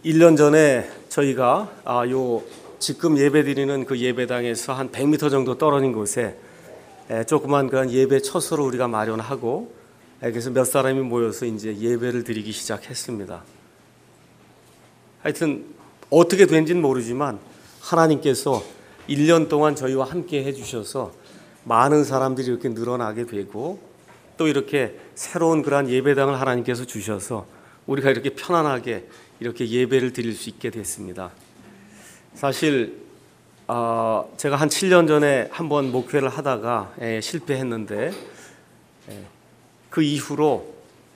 1년 전에 저희가 지금 예배드리는 그 예배당에서 한 100m 정도 떨어진 곳에 조그만 그런 예배 처소를 우리가 마련하고 그래서 몇 사람이 모여서 이제 예배를 드리기 시작했습니다. 하여튼 어떻게 된지는 모르지만 하나님께서 1년 동안 저희와 함께 해주셔서 많은 사람들이 이렇게 늘어나게 되고 또 이렇게 새로운 그런 예배당을 하나님께서 주셔서 우리가 이렇게 편안하게 이렇게 예배를 드릴 수 있게 됐습니다. 사실 제가 한 7년 전에 한번 목회를 하다가 실패했는데 그 이후로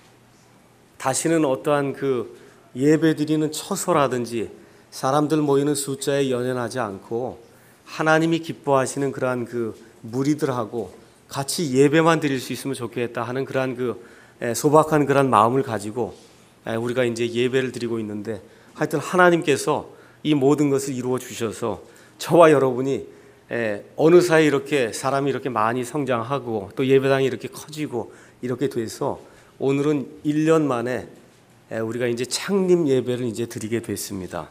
다시는 어떠한 그 예배 드리는 처소라든지 사람들 모이는 숫자에 연연하지 않고 하나님이 기뻐하시는 그러한 그 무리들하고 같이 예배만 드릴 수 있으면 좋겠다 하는 그러한 그 소박한 그러한 마음을 가지고 우리가 이제 예배를 드리고 있는데 하여튼 하나님께서 이 모든 것을 이루어 주셔서 저와 여러분이 어느 사이 이렇게 사람이 이렇게 많이 성장하고 또 예배당이 이렇게 커지고 이렇게 돼서 오늘은 1년 만에 우리가 이제 창립 예배를 이제 드리게 됐습니다.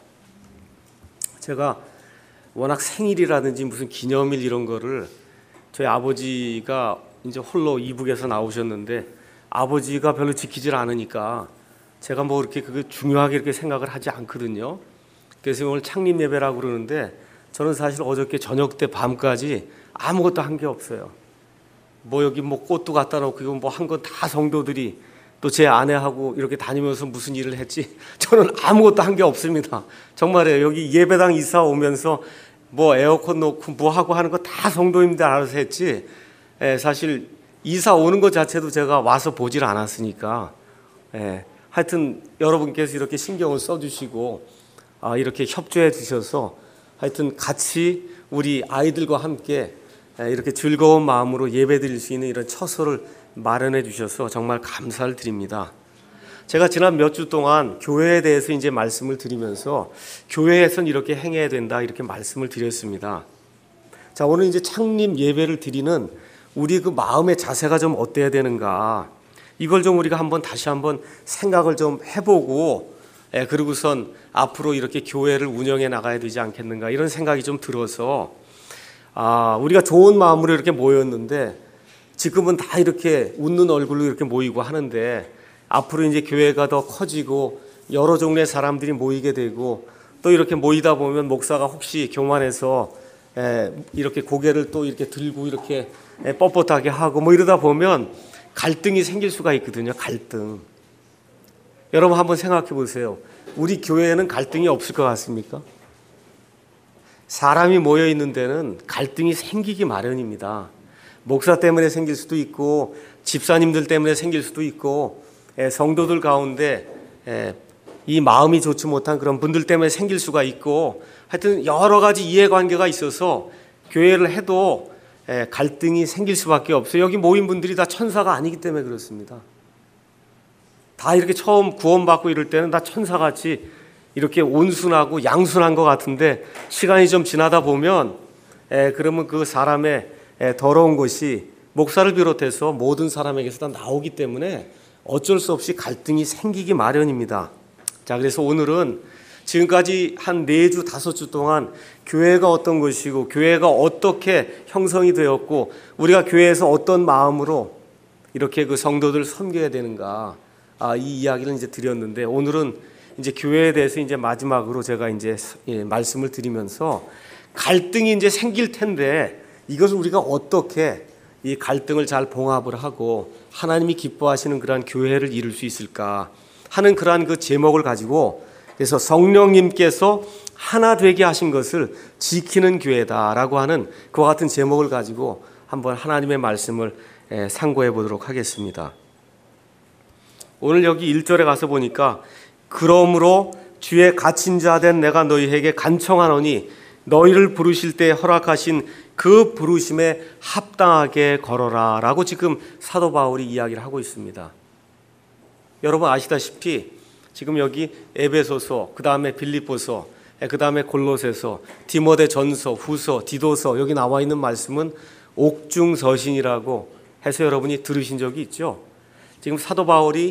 제가 워낙 생일이라든지 무슨 기념일 이런 거를 저희 아버지가 이제 홀로 이북에서 나오셨는데 아버지가 별로 지키질 않으니까 제가 뭐 이렇게 그게 중요하게 이렇게 생각을 하지 않거든요. 그래서 오늘 창립 예배라고 그러는데 저는 사실 어저께 저녁 때 밤까지 아무것도 한 게 없어요. 뭐 여기 뭐 꽃도 갖다 놓고 이거 뭐 한 건 다 성도들이 또 제 아내하고 이렇게 다니면서 무슨 일을 했지 저는 아무것도 한 게 없습니다. 정말이에요. 여기 예배당 이사 오면서 뭐 에어컨 놓고 뭐 하고 하는 거 다 성도님들 알아서 했지 사실 이사 오는 것 자체도 제가 와서 보질 않았으니까 하여튼 여러분께서 이렇게 신경을 써주시고 이렇게 협조해 주셔서 하여튼 같이 우리 아이들과 함께 이렇게 즐거운 마음으로 예배 드릴 수 있는 이런 처소를 마련해 주셔서 정말 감사를 드립니다. 제가 지난 몇 주 동안 교회에 대해서 이제 말씀을 드리면서 교회에선 이렇게 행해야 된다 이렇게 말씀을 드렸습니다. 자, 오늘 이제 창립 예배를 드리는 우리 그 마음의 자세가 좀 어때야 되는가 이걸 좀 우리가 다시 한번 생각을 좀 해보고 그리고선 앞으로 이렇게 교회를 운영해 나가야 되지 않겠는가 이런 생각이 좀 들어서 우리가 좋은 마음으로 이렇게 모였는데 지금은 다 이렇게 웃는 얼굴로 이렇게 모이고 하는데 앞으로 이제 교회가 더 커지고 여러 종류의 사람들이 모이게 되고 또 이렇게 모이다 보면 목사가 혹시 교만해서 이렇게 고개를 또 이렇게 들고 이렇게 뻣뻣하게 하고 뭐 이러다 보면 갈등이 생길 수가 있거든요. 갈등. 여러분 한번 생각해 보세요. 우리 교회에는 갈등이 없을 것 같습니까? 사람이 모여 있는 데는 갈등이 생기기 마련입니다. 목사 때문에 생길 수도 있고 집사님들 때문에 생길 수도 있고 성도들 가운데 이 마음이 좋지 못한 그런 분들 때문에 생길 수가 있고 하여튼 여러 가지 이해관계가 있어서 교회를 해도 갈등이 생길 수밖에 없어요. 여기 모인 분들이 다 천사가 아니기 때문에 그렇습니다. 다 이렇게 처음 구원받고 이럴 때는 다 천사같이 이렇게 온순하고 양순한 것 같은데 시간이 좀 지나다 보면 그러면 그 사람의 더러운 것이 목사를 비롯해서 모든 사람에게서 다 나오기 때문에 어쩔 수 없이 갈등이 생기기 마련입니다. 자, 그래서 오늘은 지금까지 한 4주, 5주 동안 교회가 어떤 것이고 교회가 어떻게 형성이 되었고 우리가 교회에서 어떤 마음으로 이렇게 그 성도들 섬겨야 되는가 이 이야기를 이제 드렸는데 오늘은 이제 교회에 대해서 이제 마지막으로 제가 이제 말씀을 드리면서 갈등이 이제 생길 텐데 이것을 우리가 어떻게 이 갈등을 잘 봉합을 하고 하나님이 기뻐하시는 그러한 교회를 이룰 수 있을까 하는 그러한 그 제목을 가지고 그래서 성령님께서 하나 되게 하신 것을 지키는 교회다라고 하는 그와 같은 제목을 가지고 한번 하나님의 말씀을 상고해 보도록 하겠습니다. 오늘 여기 1절에 가서 보니까 그러므로 주의 갇힌 자 된 내가 너희에게 간청하노니 너희를 부르실 때 허락하신 그 부르심에 합당하게 걸어라 라고 지금 사도 바울이 이야기를 하고 있습니다. 여러분 아시다시피 지금 여기 에베소서, 그 다음에 빌립보서, 그 다음에 골로새서, 디모데전서, 후서, 디도서 여기 나와 있는 말씀은 옥중서신이라고 해서 여러분이 들으신 적이 있죠. 지금 사도 바울이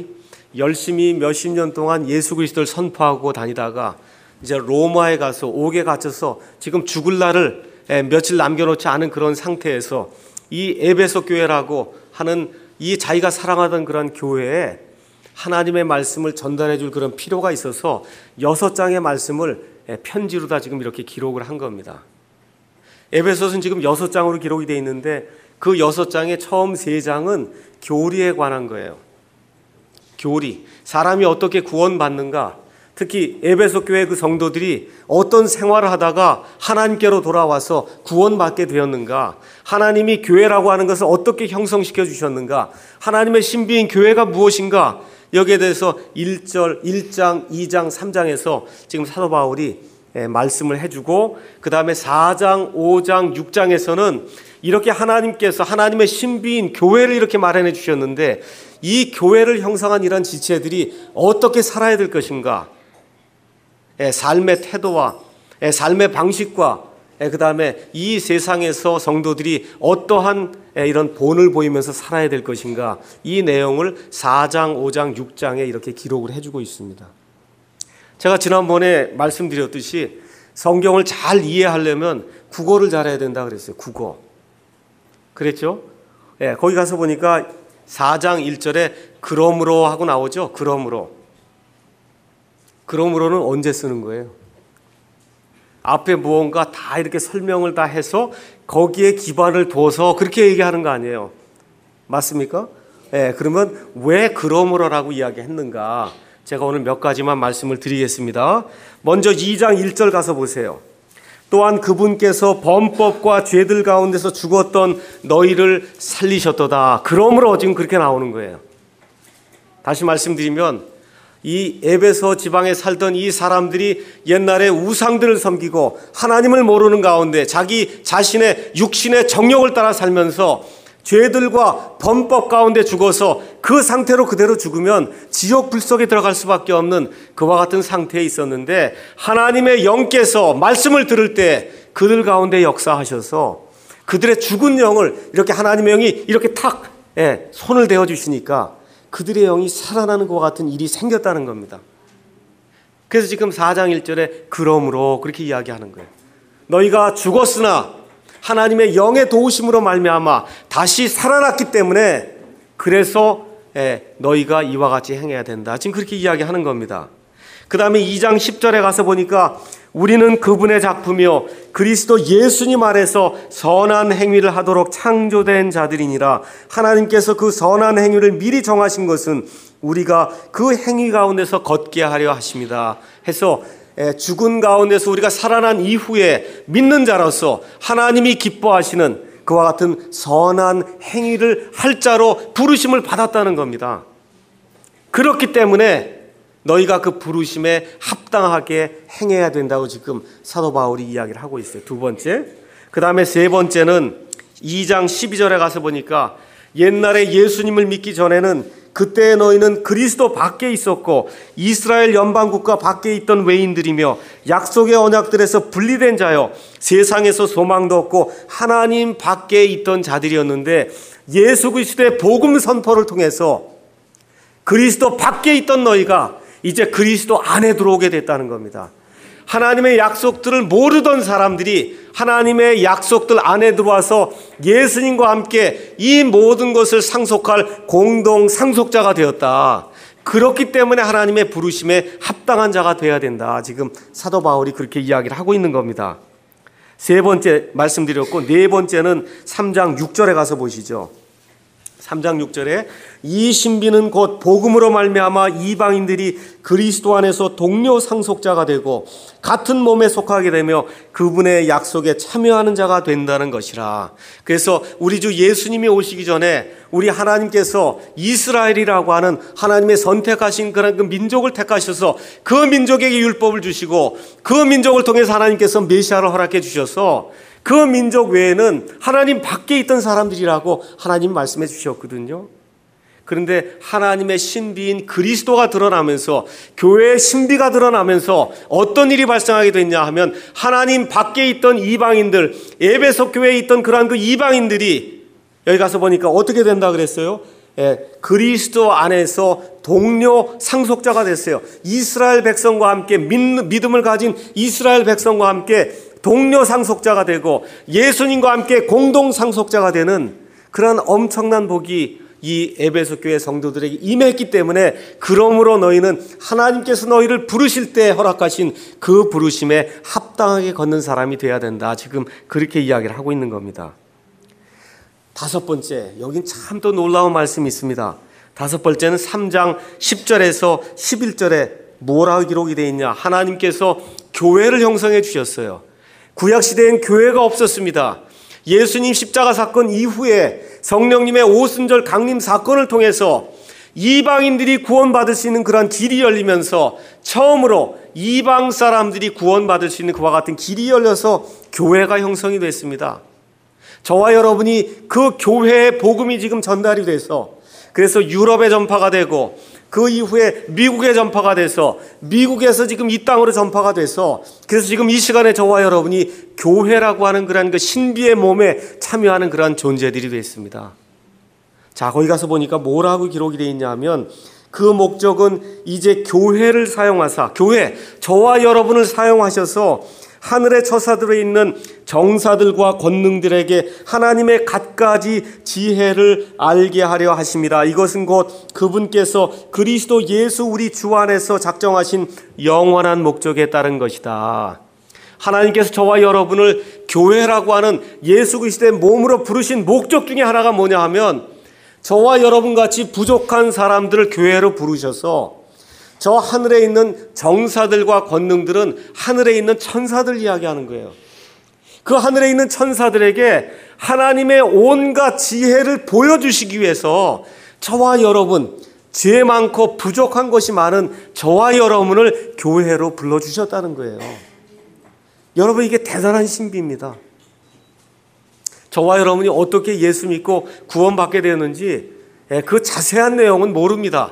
열심히 몇십 년 동안 예수 그리스도를 선포하고 다니다가 이제 로마에 가서 옥에 갇혀서 지금 죽을 날을 며칠 남겨놓지 않은 그런 상태에서 이 에베소 교회라고 하는 이 자기가 사랑하던 그런 교회에 하나님의 말씀을 전달해 줄 그런 필요가 있어서 6장의 말씀을 편지로 다 지금 이렇게 기록을 한 겁니다. 에베소서는 지금 6장으로 기록이 되어 있는데 그 6장의 처음 3장은 교리에 관한 거예요. 교리, 사람이 어떻게 구원받는가, 특히 에베소 교회 그 성도들이 어떤 생활을 하다가 하나님께로 돌아와서 구원받게 되었는가, 하나님이 교회라고 하는 것을 어떻게 형성시켜 주셨는가, 하나님의 신비인 교회가 무엇인가, 여기에 대해서 1장, 2장, 3장에서 지금 사도 바울이 말씀을 해주고, 그 다음에 4장, 5장, 6장에서는 이렇게 하나님께서 하나님의 신비인 교회를 이렇게 마련해 주셨는데 이 교회를 형성한 이런 지체들이 어떻게 살아야 될 것인가, 삶의 태도와 삶의 방식과 그 다음에 이 세상에서 성도들이 어떠한 이런 본을 보이면서 살아야 될 것인가, 이 내용을 4장, 5장, 6장에 이렇게 기록을 해주고 있습니다. 제가 지난번에 말씀드렸듯이 성경을 잘 이해하려면 국어를 잘해야 된다 그랬어요. 국어. 그랬죠? 거기 가서 보니까 4장 1절에 그러므로 하고 나오죠. 그러므로는 언제 쓰는 거예요? 앞에 무언가 다 이렇게 설명을 다 해서 거기에 기반을 둬서 그렇게 얘기하는 거 아니에요. 맞습니까? 그러면 왜 그러므로라고 이야기했는가? 제가 오늘 몇 가지만 말씀을 드리겠습니다. 먼저 2장 1절 가서 보세요. 또한 그분께서 범법과 죄들 가운데서 죽었던 너희를 살리셨도다. 그러므로 지금 그렇게 나오는 거예요. 다시 말씀드리면 이 에베소 지방에 살던 이 사람들이 옛날에 우상들을 섬기고 하나님을 모르는 가운데 자기 자신의 육신의 정욕을 따라 살면서 죄들과 범법 가운데 죽어서 그 상태로 그대로 죽으면 지옥 불속에 들어갈 수밖에 없는 그와 같은 상태에 있었는데 하나님의 영께서 말씀을 들을 때 그들 가운데 역사하셔서 그들의 죽은 영을 이렇게 하나님의 영이 이렇게 탁 손을 대어 주시니까 그들의 영이 살아나는 것 같은 일이 생겼다는 겁니다. 그래서 지금 4장 1절에 그러므로 그렇게 이야기하는 거예요. 너희가 죽었으나 하나님의 영의 도우심으로 말미암아 다시 살아났기 때문에 그래서 너희가 이와 같이 행해야 된다. 지금 그렇게 이야기하는 겁니다. 그 다음에 2장 10절에 가서 보니까 우리는 그분의 작품이요 그리스도 예수님 안에서 선한 행위를 하도록 창조된 자들이니라. 하나님께서 그 선한 행위를 미리 정하신 것은 우리가 그 행위 가운데서 걷게 하려 하십니다. 해서 죽은 가운데서 우리가 살아난 이후에 믿는 자로서 하나님이 기뻐하시는 그와 같은 선한 행위를 할 자로 부르심을 받았다는 겁니다. 그렇기 때문에 너희가 그 부르심에 합당하게 행해야 된다고 지금 사도 바울이 이야기를 하고 있어요. 두 번째. 그 다음에 세 번째는 2장 12절에 가서 보니까 옛날에 예수님을 믿기 전에는 그때 너희는 그리스도 밖에 있었고 이스라엘 연방국가 밖에 있던 외인들이며 약속의 언약들에서 분리된 자여 세상에서 소망도 없고 하나님 밖에 있던 자들이었는데 예수 그리스도의 복음 선포를 통해서 그리스도 밖에 있던 너희가 이제 그리스도 안에 들어오게 됐다는 겁니다. 하나님의 약속들을 모르던 사람들이 하나님의 약속들 안에 들어와서 예수님과 함께 이 모든 것을 상속할 공동 상속자가 되었다. 그렇기 때문에 하나님의 부르심에 합당한 자가 되어야 된다. 지금 사도 바울이 그렇게 이야기를 하고 있는 겁니다. 세 번째 말씀드렸고 네 번째는 3장 6절에 가서 보시죠. 3장 6절에 이 신비는 곧 복음으로 말미암아 이방인들이 그리스도 안에서 동료 상속자가 되고 같은 몸에 속하게 되며 그분의 약속에 참여하는 자가 된다는 것이라. 그래서 우리 주 예수님이 오시기 전에 우리 하나님께서 이스라엘이라고 하는 하나님의 선택하신 그런 그 민족을 택하셔서 그 민족에게 율법을 주시고 그 민족을 통해서 하나님께서 메시아를 허락해 주셔서 그 민족 외에는 하나님 밖에 있던 사람들이라고 하나님 말씀해 주셨거든요. 그런데 하나님의 신비인 그리스도가 드러나면서 교회의 신비가 드러나면서 어떤 일이 발생하게 됐냐 하면 하나님 밖에 있던 이방인들, 에베소 교회에 있던 그러한 그 이방인들이 여기 가서 보니까 어떻게 된다 그랬어요? 그리스도 안에서 동료 상속자가 됐어요. 이스라엘 백성과 함께 믿음을 가진 이스라엘 백성과 함께 동료 상속자가 되고 예수님과 함께 공동 상속자가 되는 그런 엄청난 복이 이 에베소 교회 성도들에게 임했기 때문에 그러므로 너희는 하나님께서 너희를 부르실 때 허락하신 그 부르심에 합당하게 걷는 사람이 되어야 된다. 지금 그렇게 이야기를 하고 있는 겁니다. 다섯 번째, 여긴 참 또 놀라운 말씀이 있습니다. 다섯 번째는 3장 10절에서 11절에 뭐라고 기록이 되어 있냐. 하나님께서 교회를 형성해 주셨어요. 구약시대엔 교회가 없었습니다. 예수님 십자가 사건 이후에 성령님의 오순절 강림 사건을 통해서 이방인들이 구원받을 수 있는 그런 길이 열리면서 처음으로 이방 사람들이 구원받을 수 있는 그와 같은 길이 열려서 교회가 형성이 됐습니다. 저와 여러분이 그 교회의 복음이 지금 전달이 돼서 그래서 유럽에 전파가 되고 그 이후에 미국에 전파가 돼서 미국에서 지금 이 땅으로 전파가 돼서 그래서 지금 이 시간에 저와 여러분이 교회라고 하는 그런 그 신비의 몸에 참여하는 그런 존재들이 됐습니다. 자, 거기 가서 보니까 뭐라고 기록이 되어 있냐면 그 목적은 이제 교회를 사용하사 교회, 저와 여러분을 사용하셔서 하늘의 처사들에 있는 정사들과 권능들에게 하나님의 갖가지 지혜를 알게 하려 하십니다. 이것은 곧 그분께서 그리스도 예수 우리 주 안에서 작정하신 영원한 목적에 따른 것이다. 하나님께서 저와 여러분을 교회라고 하는 예수 그리스도의 몸으로 부르신 목적 중에 하나가 뭐냐 하면 저와 여러분같이 부족한 사람들을 교회로 부르셔서 저 하늘에 있는 정사들과 권능들은 하늘에 있는 천사들 이야기하는 거예요. 그 하늘에 있는 천사들에게 하나님의 온갖 지혜를 보여주시기 위해서 저와 여러분, 죄 많고 부족한 것이 많은 저와 여러분을 교회로 불러주셨다는 거예요. 여러분, 이게 대단한 신비입니다. 저와 여러분이 어떻게 예수 믿고 구원받게 되었는지 그 자세한 내용은 모릅니다.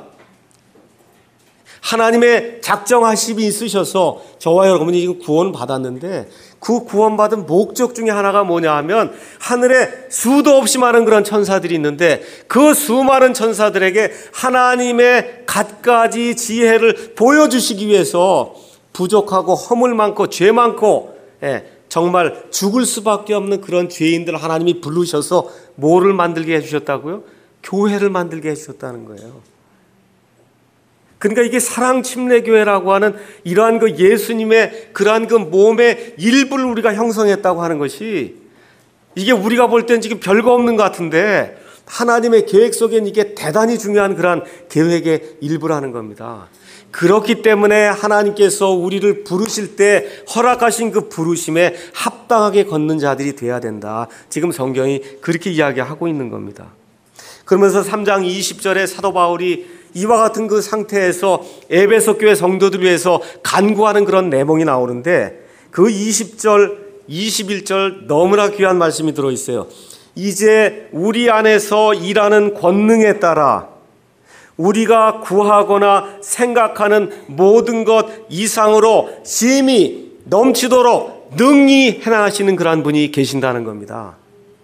하나님의 작정하심이 있으셔서 저와 여러분이 지금 구원받았는데 그 구원받은 목적 중에 하나가 뭐냐 하면 하늘에 수도 없이 많은 그런 천사들이 있는데 그 수많은 천사들에게 하나님의 갖가지 지혜를 보여주시기 위해서 부족하고 허물 많고 죄 많고 정말 죽을 수밖에 없는 그런 죄인들을 하나님이 부르셔서 뭐를 만들게 해주셨다고요? 교회를 만들게 해주셨다는 거예요. 그러니까 이게 사랑침례교회라고 하는 이러한 그 예수님의 그러한 그 몸의 일부를 우리가 형성했다고 하는 것이 이게 우리가 볼 땐 지금 별거 없는 것 같은데 하나님의 계획 속엔 이게 대단히 중요한 그러한 계획의 일부라는 겁니다. 그렇기 때문에 하나님께서 우리를 부르실 때 허락하신 그 부르심에 합당하게 걷는 자들이 돼야 된다. 지금 성경이 그렇게 이야기하고 있는 겁니다. 그러면서 3장 20절에 사도 바울이 이와 같은 그 상태에서 에베소 교회 성도들 위해서 간구하는 그런 내용이 나오는데 그 20절, 21절 너무나 귀한 말씀이 들어있어요. 이제 우리 안에서 일하는 권능에 따라 우리가 구하거나 생각하는 모든 것 이상으로 심히 넘치도록 능히 행하시는 그러한 분이 계신다는 겁니다.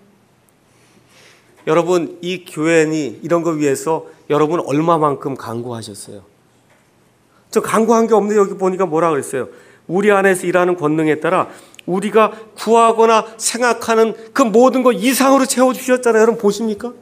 여러분, 이 교회니 이런 거 위해서 여러분 얼마만큼 간구하셨어요? 저 간구한 게 없는데 여기 보니까 뭐라 그랬어요? 우리 안에서 일하는 권능에 따라 우리가 구하거나 생각하는 그 모든 것 이상으로 채워주셨잖아요. 여러분 보십니까?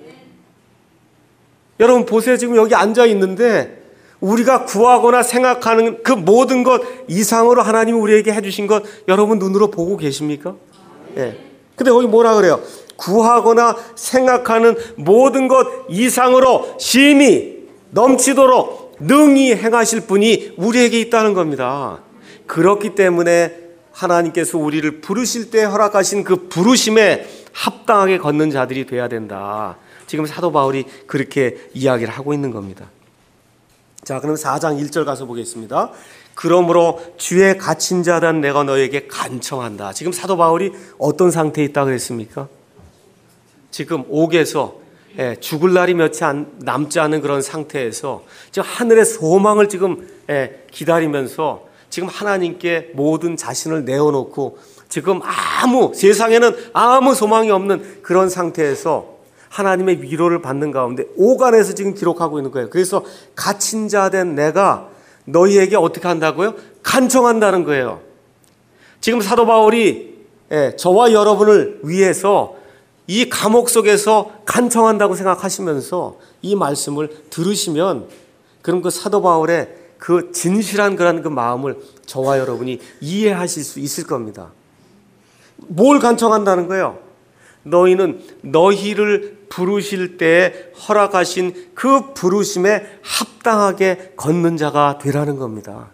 여러분 보세요. 지금 여기 앉아 있는데 우리가 구하거나 생각하는 그 모든 것 이상으로 하나님이 우리에게 해주신 것 여러분 눈으로 보고 계십니까? 예. 근데 거기 뭐라 그래요? 구하거나 생각하는 모든 것 이상으로 심히 넘치도록 능히 행하실 분이 우리에게 있다는 겁니다. 그렇기 때문에 하나님께서 우리를 부르실 때 허락하신 그 부르심에 합당하게 걷는 자들이 돼야 된다. 지금 사도 바울이 그렇게 이야기를 하고 있는 겁니다. 자, 그럼 4장 1절 가서 보겠습니다. 그러므로 주의 갇힌 자단 내가 너에게 간청한다. 지금 사도 바울이 어떤 상태에 있다고 그랬습니까? 지금 옥에서 죽을 날이 며칠 남지 않은 그런 상태에서 지금 하늘의 소망을 지금 기다리면서 지금 하나님께 모든 자신을 내어놓고 지금 세상에는 아무 소망이 없는 그런 상태에서 하나님의 위로를 받는 가운데 오간에서 지금 기록하고 있는 거예요. 그래서 갇힌 자 된 내가 너희에게 어떻게 한다고요? 간청한다는 거예요. 지금 사도 바울이 저와 여러분을 위해서 이 감옥 속에서 간청한다고 생각하시면서 이 말씀을 들으시면 그럼 그 사도 바울의 그 진실한 그런 그 마음을 저와 여러분이 이해하실 수 있을 겁니다. 뭘 간청한다는 거예요? 너희는 너희를 부르실 때 허락하신 그 부르심에 합당하게 걷는 자가 되라는 겁니다.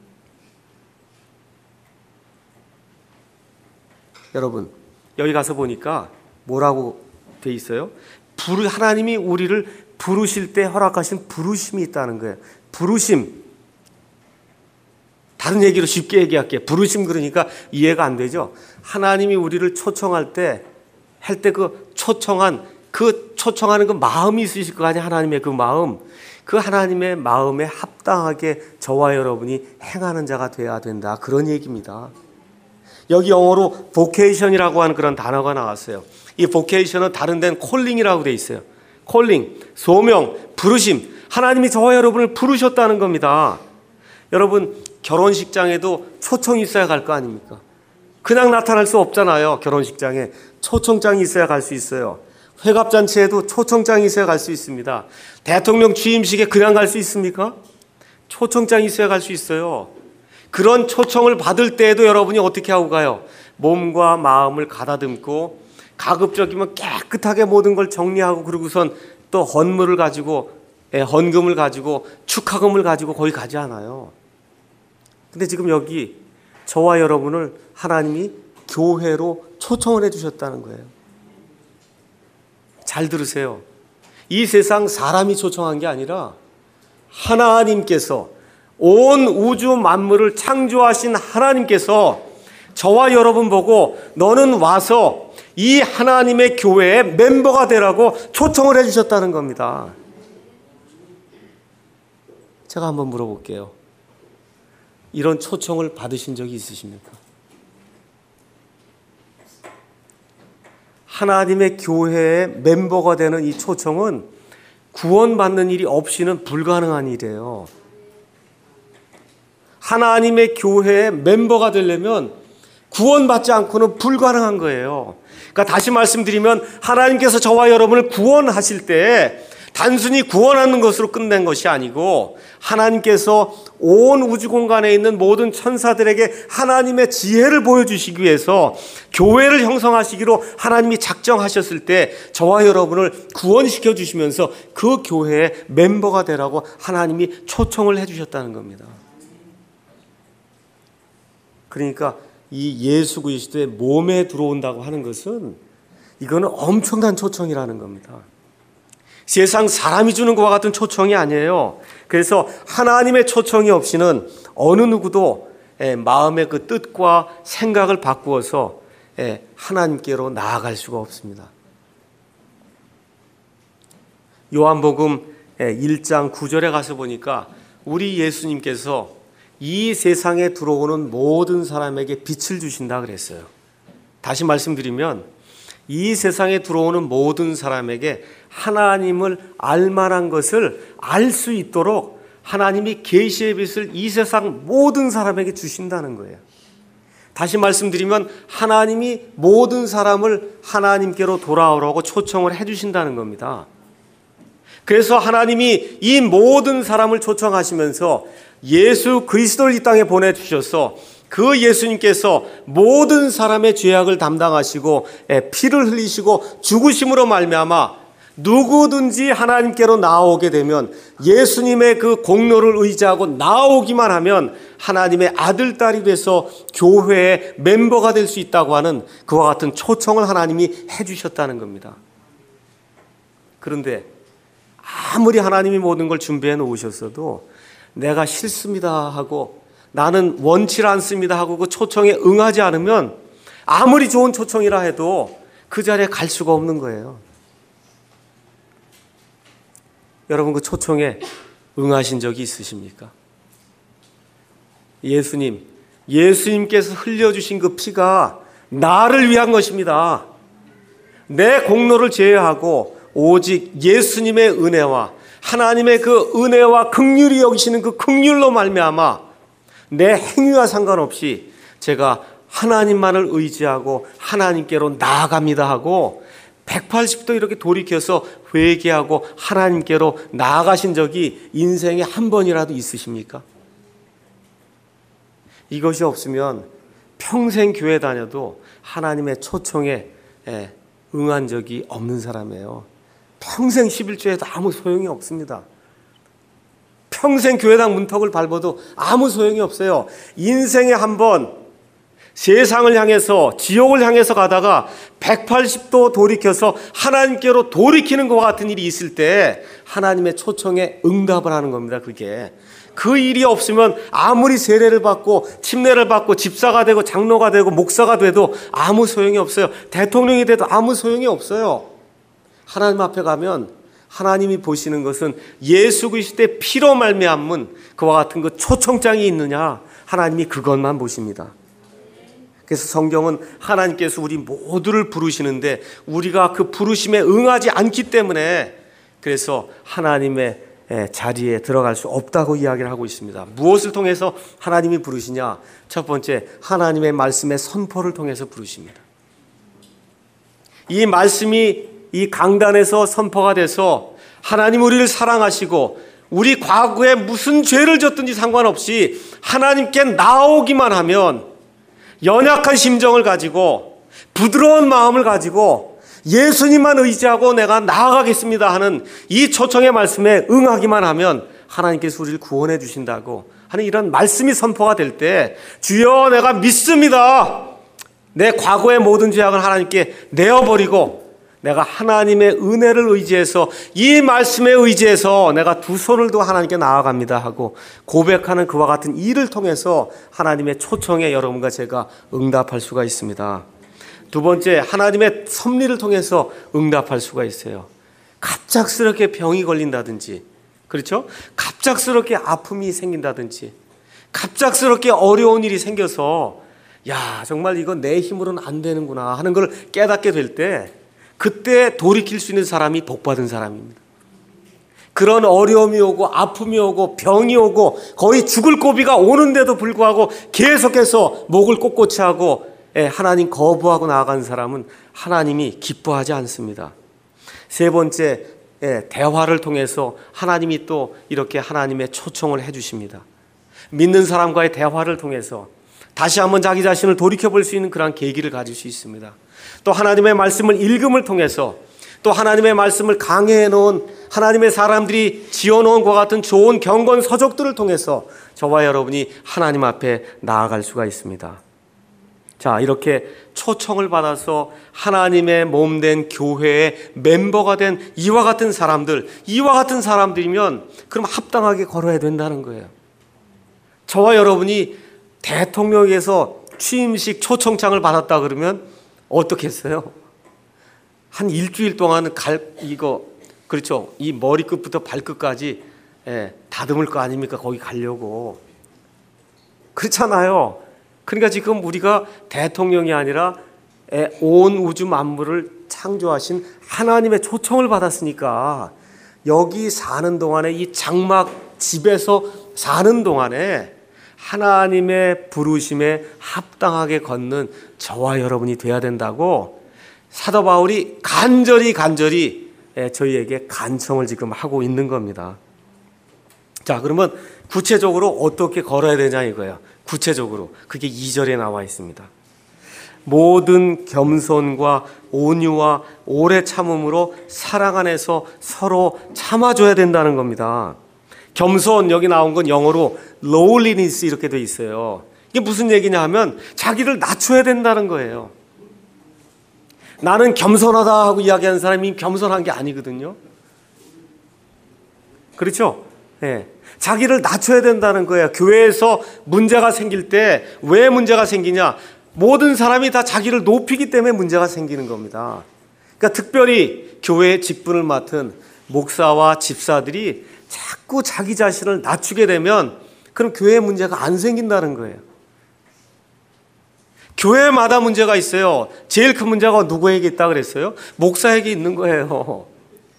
여러분, 여기 가서 보니까 뭐라고 돼 있어요? 하나님이 우리를 부르실 때 허락하신 부르심이 있다는 거예요. 부르심. 다른 얘기로 쉽게 얘기할게요. 부르심 그러니까 이해가 안 되죠? 하나님이 우리를 초청할 때 할 때 그 초청하는 그 마음이 있으실 거 아니에요? 하나님의 그 마음. 그 하나님의 마음에 합당하게 저와 여러분이 행하는 자가 되어야 된다. 그런 얘기입니다. 여기 영어로 vocation이라고 하는 그런 단어가 나왔어요. 이 vocation은 다른 데는 calling이라고 돼 있어요. calling, 소명, 부르심. 하나님이 저와 여러분을 부르셨다는 겁니다. 여러분, 결혼식장에도 초청이 있어야 갈 거 아닙니까? 그냥 나타날 수 없잖아요. 결혼식장에 초청장이 있어야 갈 수 있어요. 회갑잔치에도 초청장이 있어야 갈 수 있습니다. 대통령 취임식에 그냥 갈 수 있습니까? 초청장이 있어야 갈 수 있어요. 그런 초청을 받을 때에도 여러분이 어떻게 하고 가요? 몸과 마음을 가다듬고 가급적이면 깨끗하게 모든 걸 정리하고 그러고선 또 헌금을 가지고 축하금을 가지고 거기 가지 않아요. 근데 지금 여기 저와 여러분을 하나님이 교회로 초청을 해주셨다는 거예요. 잘 들으세요. 이 세상 사람이 초청한 게 아니라 하나님께서 온 우주 만물을 창조하신 하나님께서 저와 여러분 보고 너는 와서 이 하나님의 교회의 멤버가 되라고 초청을 해주셨다는 겁니다. 제가 한번 물어볼게요. 이런 초청을 받으신 적이 있으십니까? 하나님의 교회의 멤버가 되는 이 초청은 구원받는 일이 없이는 불가능한 일이에요. 하나님의 교회의 멤버가 되려면 구원받지 않고는 불가능한 거예요. 그러니까 다시 말씀드리면 하나님께서 저와 여러분을 구원하실 때 단순히 구원하는 것으로 끝낸 것이 아니고 하나님께서 온 우주 공간에 있는 모든 천사들에게 하나님의 지혜를 보여주시기 위해서 교회를 형성하시기로 하나님이 작정하셨을 때 저와 여러분을 구원시켜 주시면서 그 교회의 멤버가 되라고 하나님이 초청을 해주셨다는 겁니다. 그러니까 이 예수 그리스도의 몸에 들어온다고 하는 것은 이거는 엄청난 초청이라는 겁니다. 세상 사람이 주는 것과 같은 초청이 아니에요. 그래서 하나님의 초청이 없이는 어느 누구도 마음의 그 뜻과 생각을 바꾸어서 하나님께로 나아갈 수가 없습니다. 요한복음 1장 9절에 가서 보니까 우리 예수님께서 이 세상에 들어오는 모든 사람에게 빛을 주신다 그랬어요. 다시 말씀드리면 이 세상에 들어오는 모든 사람에게 하나님을 알만한 것을 알 수 있도록 하나님이 계시의 빛을 이 세상 모든 사람에게 주신다는 거예요. 다시 말씀드리면 하나님이 모든 사람을 하나님께로 돌아오라고 초청을 해주신다는 겁니다. 그래서 하나님이 이 모든 사람을 초청하시면서 예수 그리스도를 이 땅에 보내주셔서 그 예수님께서 모든 사람의 죄악을 담당하시고 피를 흘리시고 죽으심으로 말미암아 누구든지 하나님께로 나오게 되면 예수님의 그 공로를 의지하고 나오기만 하면 하나님의 아들, 딸이 돼서 교회의 멤버가 될 수 있다고 하는 그와 같은 초청을 하나님이 해주셨다는 겁니다. 그런데 아무리 하나님이 모든 걸 준비해 놓으셨어도 내가 싫습니다 하고 나는 원치 않습니다 하고 그 초청에 응하지 않으면 아무리 좋은 초청이라 해도 그 자리에 갈 수가 없는 거예요. 여러분 그 초청에 응하신 적이 있으십니까? 예수님께서 흘려주신 그 피가 나를 위한 것입니다. 내 공로를 제외하고 오직 예수님의 은혜와 하나님의 그 은혜와 긍휼이 여기시는 그 긍휼로 말미암아 내 행위와 상관없이 제가 하나님만을 의지하고 하나님께로 나아갑니다 하고 180도 이렇게 돌이켜서 회개하고 하나님께로 나아가신 적이 인생에 한 번이라도 있으십니까? 이것이 없으면 평생 교회 다녀도 하나님의 초청에 응한 적이 없는 사람이에요. 평생 11조에도 아무 소용이 없습니다. 평생 교회당 문턱을 밟아도 아무 소용이 없어요. 인생에 한 번 세상을 향해서 지옥을 향해서 가다가 180도 돌이켜서 하나님께로 돌이키는 것과 같은 일이 있을 때 하나님의 초청에 응답을 하는 겁니다. 그게 그 일이 없으면 아무리 세례를 받고 침례를 받고 집사가 되고 장로가 되고 목사가 돼도 아무 소용이 없어요. 대통령이 돼도 아무 소용이 없어요. 하나님 앞에 가면 하나님이 보시는 것은 예수 그리스도의 피로 말미암은 그와 같은 그 초청장이 있느냐, 하나님이 그것만 보십니다. 그래서 성경은 하나님께서 우리 모두를 부르시는데 우리가 그 부르심에 응하지 않기 때문에 그래서 하나님의 자리에 들어갈 수 없다고 이야기를 하고 있습니다. 무엇을 통해서 하나님이 부르시냐? 첫 번째, 하나님의 말씀의 선포를 통해서 부르십니다. 이 말씀이 이 강단에서 선포가 돼서 하나님 우리를 사랑하시고 우리 과거에 무슨 죄를 졌든지 상관없이 하나님께 나오기만 하면 연약한 심정을 가지고 부드러운 마음을 가지고 예수님만 의지하고 내가 나아가겠습니다 하는 이 초청의 말씀에 응하기만 하면 하나님께서 우리를 구원해 주신다고 하는 이런 말씀이 선포가 될 때 주여 내가 믿습니다. 내 과거의 모든 죄악을 하나님께 내어버리고 내가 하나님의 은혜를 의지해서 이 말씀에 의지해서 내가 두 손을 도 하나님께 나아갑니다 하고 고백하는 그와 같은 일을 통해서 하나님의 초청에 여러분과 제가 응답할 수가 있습니다. 두 번째, 하나님의 섭리를 통해서 응답할 수가 있어요. 갑작스럽게 병이 걸린다든지, 그렇죠? 갑작스럽게 아픔이 생긴다든지, 갑작스럽게 어려운 일이 생겨서 야 정말 이건 내 힘으로는 안 되는구나 하는 걸 깨닫게 될 때 그때 돌이킬 수 있는 사람이 복받은 사람입니다. 그런 어려움이 오고 아픔이 오고 병이 오고 거의 죽을 고비가 오는데도 불구하고 계속해서 목을 꼿꼿이 하고 하나님 거부하고 나아가는 사람은 하나님이 기뻐하지 않습니다. 세 번째, 대화를 통해서 하나님이 또 이렇게 하나님의 초청을 해주십니다. 믿는 사람과의 대화를 통해서 다시 한번 자기 자신을 돌이켜볼 수 있는 그런 계기를 가질 수 있습니다. 또 하나님의 말씀을 읽음을 통해서 또 하나님의 말씀을 강해해 놓은 하나님의 사람들이 지어놓은 것과 같은 좋은 경건 서적들을 통해서 저와 여러분이 하나님 앞에 나아갈 수가 있습니다. 자, 이렇게 초청을 받아서 하나님의 몸된 교회의 멤버가 된 이와 같은 사람들이면 그럼 합당하게 걸어야 된다는 거예요. 저와 여러분이 대통령에게서 취임식 초청장을 받았다 그러면 어떻겠어요? 한 일주일 동안은 그렇죠. 이 머리끝부터 발끝까지 다듬을 거 아닙니까? 거기 가려고. 그렇잖아요. 그러니까 지금 우리가 대통령이 아니라 온 우주 만물을 창조하신 하나님의 초청을 받았으니까 여기 사는 동안에 이 장막 집에서 사는 동안에 하나님의 부르심에 합당하게 걷는 저와 여러분이 돼야 된다고 사도 바울이 간절히 저희에게 간청을 지금 하고 있는 겁니다. 자, 그러면 구체적으로 어떻게 걸어야 되냐 이거예요. 구체적으로 그게 2절에 나와 있습니다. 모든 겸손과 온유와 오래 참음으로 사랑 안에서 서로 참아줘야 된다는 겁니다. 겸손, 여기 나온 건 영어로 lowliness 이렇게 돼 있어요. 이게 무슨 얘기냐 하면 자기를 낮춰야 된다는 거예요. 나는 겸손하다 하고 이야기하는 사람이 겸손한 게 아니거든요. 그렇죠? 네. 자기를 낮춰야 된다는 거예요. 교회에서 문제가 생길 때 왜 문제가 생기냐? 모든 사람이 다 자기를 높이기 때문에 문제가 생기는 겁니다. 그러니까 특별히 교회의 직분을 맡은 목사와 집사들이 자꾸 자기 자신을 낮추게 되면 그럼 교회에 문제가 안 생긴다는 거예요. 교회마다 문제가 있어요. 제일 큰 문제가 누구에게 있다 그랬어요? 목사에게 있는 거예요.